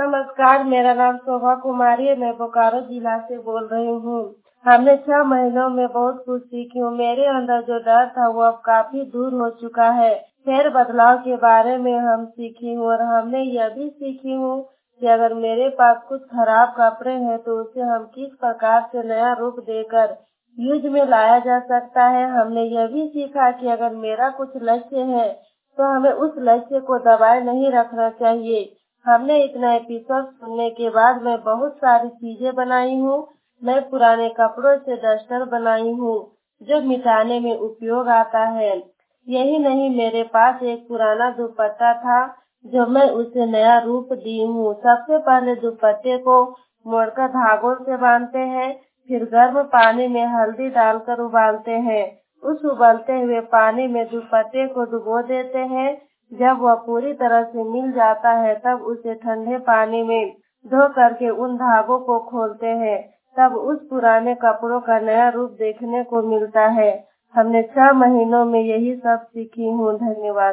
नमस्कार, मेरा नाम शोभा कुमारी है। मैं बोकारो जिला से बोल रही हूँ। हमने 6 महीनों में बहुत कुछ सीखी हूँ। मेरे अंदर जो डर था वो अब काफी दूर हो चुका है। फेर बदलाव के बारे में हम सीखी हूँ और हमने यह भी सीखी हूँ कि अगर मेरे पास कुछ खराब कपड़े हैं तो उसे हम किस प्रकार से नया रूप देकर यूज में लाया जा सकता है। हमने यह भी सीखा कि अगर मेरा कुछ लक्ष्य है तो हमें उस लक्ष्य को दबाए नहीं रखना चाहिए। हमने इतना एपिसोड सुनने के बाद मैं बहुत सारी चीजें बनाई हूँ। मैं पुराने कपड़ों से डस्टर बनाई हूँ जो मिटाने में उपयोग आता है। यही नहीं, मेरे पास एक पुराना दुपट्टा था जो मैं उसे नया रूप दी हूँ। सबसे पहले दुपट्टे को मोड़कर धागों से बांधते हैं, फिर गर्म पानी में हल्दी डालकर उबालते हैं। उस उबलते हुए पानी में दुपट्टे को डुबो देते हैं। जब वह पूरी तरह से मिल जाता है तब उसे ठंडे पानी में धो करके उन धागों को खोलते हैं। तब उस पुराने कपड़ों का नया रूप देखने को मिलता है। हमने 6 महीनों में यही सब सीखी हूँ। धन्यवाद।